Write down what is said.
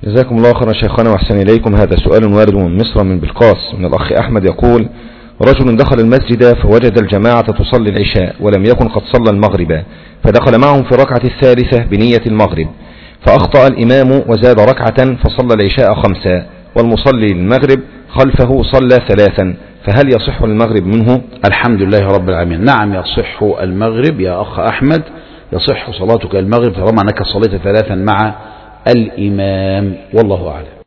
جزاكم الله خيرا شيخنا وأحسن إليكم. هذا سؤال وارد من مصر من بلقاس من الأخ أحمد يقول: رجل دخل المسجد فوجد الجماعة تصلي العشاء ولم يكن قد صلى المغرب، فدخل معهم في الركعة الثالثة بنية المغرب، فأخطأ الإمام وزاد ركعة فصلى العشاء 5، والمصلي المغرب خلفه صلى 3، فهل يصح المغرب منه؟ الحمد لله رب العالمين. نعم يصح المغرب يا أخ أحمد، يصح صلاتك المغرب طالما أنك صليت 3 مع الإمام، والله أعلم.